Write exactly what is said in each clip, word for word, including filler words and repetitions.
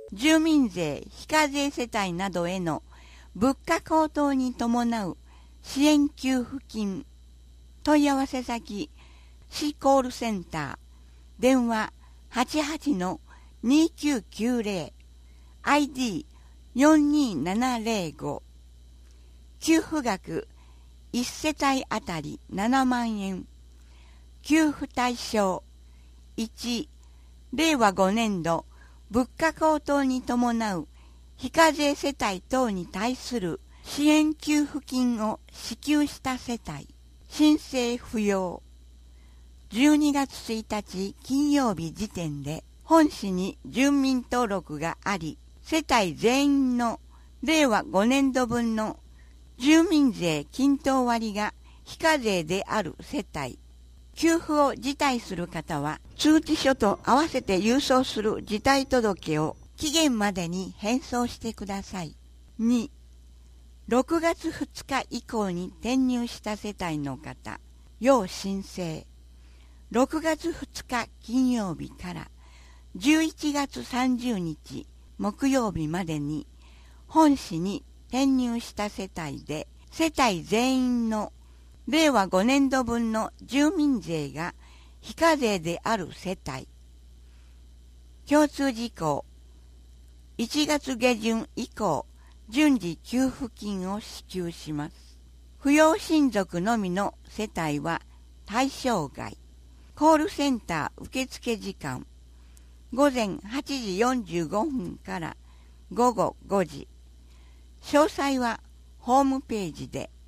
住民税非課税世帯などへの物価高騰に伴う支援給付金。問い合わせ先市コールセンター、電話 はちはちのにきゅうきゅうゼロ、アイディーよんにーななゼロご。給付額いち世帯あたりななまんえん。給付対象いち、れいわごねんど物価高騰に伴う非課税世帯等に対する支援給付金を支給した世帯。申請不要。じゅうにがつついたち金曜日時点で本市に住民登録があり、世帯全員のれいわごねんどぶんの住民税均等割が非課税である世帯。給付を辞退する方は通知書と合わせて郵送する辞退届を期限までに返送してください。に、ろくがつふつか以降に転入した世帯の方、要申請。ろくがつふつか金曜日からじゅういちがつさんじゅうにち木曜日までに本市に転入した世帯で世帯全員のれいわごねんどぶんの住民税が非課税である世帯。共通事項いちがつげじゅん以降順次給付金を支給します。扶養親族のみの世帯は対象外。コールセンター受付時間ごぜんはちじよんじゅうごふんからごごごじ。詳細はホームページで。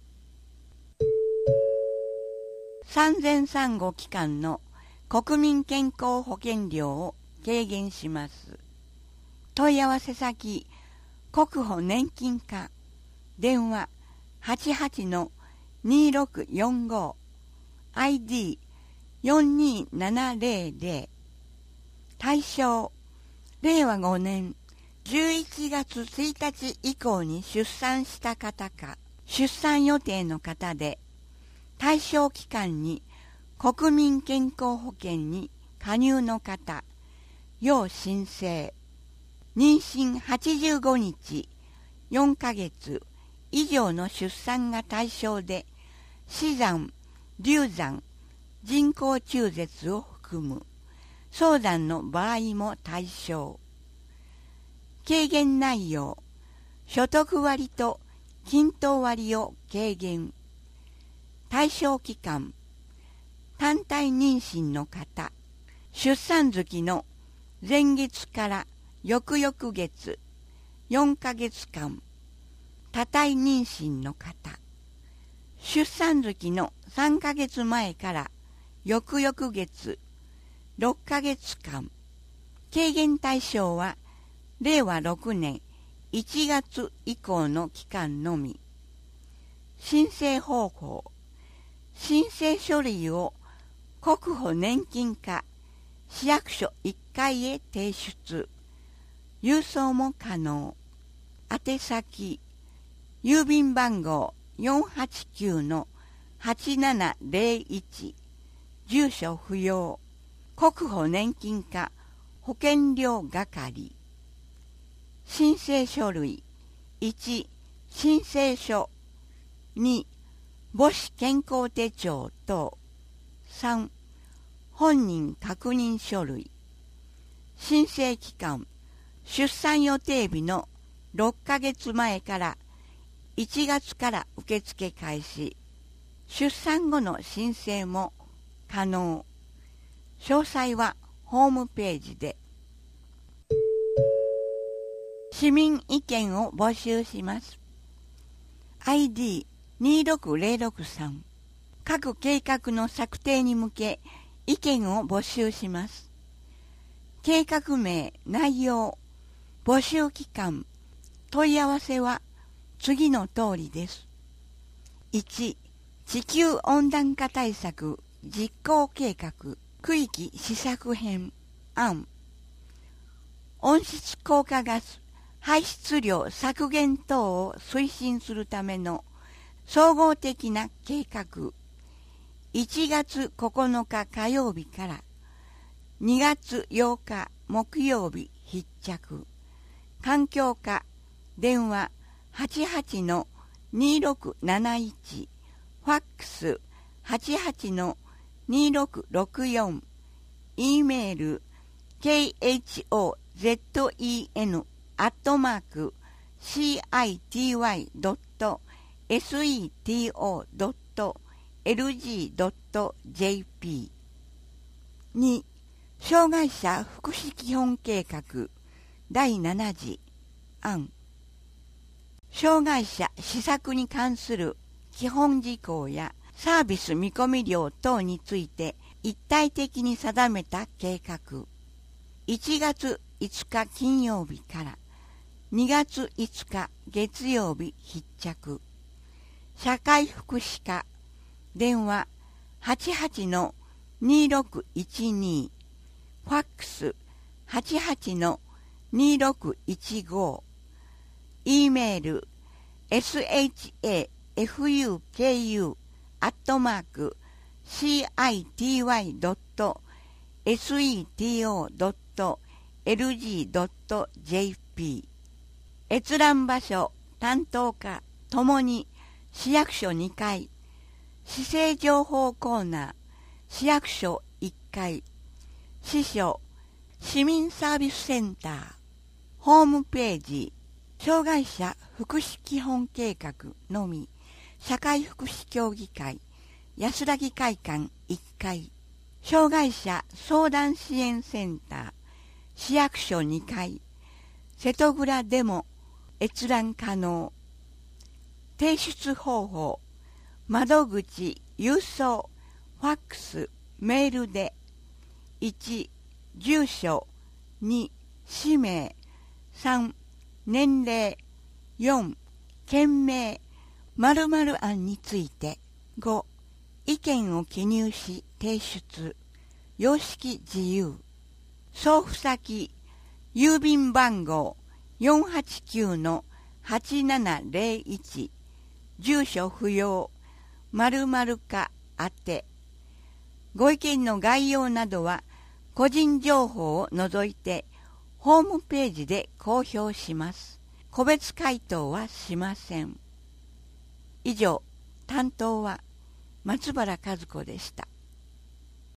産前産後期間の国民健康保険料を軽減します。問い合わせ先国保年金課、電話 はちはちのにろくよんご、アイディーよんにーななゼロゼロ。対象れいわごねんじゅういちがつついたち以降に出産した方か出産予定の方で、対象期間に国民健康保険に加入の方、要申請。妊娠はちじゅうごにち、よんかげつ以上の出産が対象で、死産、流産、人工中絶を含む早産の場合も対象。軽減内容、所得割と均等割を軽減。対象期間、単体妊娠の方、出産月の前月から翌々月よんかげつかん、多体妊娠の方、出産月のさんかげつまえから翌々月ろっかげつかん。軽減対象はれいわろくねんいちがつ以降の期間のみ。申請方法、申請書類を国保年金課市役所いっかいへ提出。郵送も可能。宛先、郵便番号 よんはちきゅうのはちななゼロいち、住所不要、国保年金課保険料係。申請書類いち、申請書に、母子健康手帳等さん、本人確認書類。申請期間、出産予定日のろっかげつまえからいちがつから受付開始。出産後の申請も可能。詳細はホームページで。市民意見を募集します。アイディーにろくゼロろくさん。各計画の策定に向け意見を募集します。計画名、内容、募集期間、問い合わせは次の通りです。いち、地球温暖化対策実行計画区域施策編案。温室効果ガス排出量削減等を推進するための総合的な計画。いちがつここのか火曜日からにがつようか木曜日必着。 環境課電話 はちはちのにろくなないち ファックス はちはちのにろくろくよん E メール ケーエイチオーゼットイーエヌ アットマーク シーアイティーワイ ドット エスイーティーオー ドット エルジー ドット ジェーピー に障害者福祉基本計画だいなな次案障害者施策に関する基本事項やサービス見込み料等について一体的に定めた計画いちがついつか金曜日からにがついつか月曜日必着社会福祉課電話 はちはちのにろくいちに ファックス はちはちのにろくいちご E メール エスエイチエーエフユーケーユー アットマーク シーアイティーワイ ドット エスイーティーオー ドット エルジー ドット ジェーピー 閲覧場所担当課ともに市役所にかい市政情報コーナー市役所いっかい市所市民サービスセンターホームページ障害者福祉基本計画のみ社会福祉協議会安らぎ会館いっかい障害者相談支援センター市役所にかい瀬戸蔵でも閲覧可能提出方法窓口郵送ファックスメールでいち住所に氏名さん年齢よん件名〇〇案についてご意見を記入し提出様式自由送付先郵便番号 よんはちきゅうのはちななゼロいち 住所不要〇〇課宛てご意見の概要などは個人情報を除いてホームページで公表します。個別回答はしません。以上、担当は松原和子でした。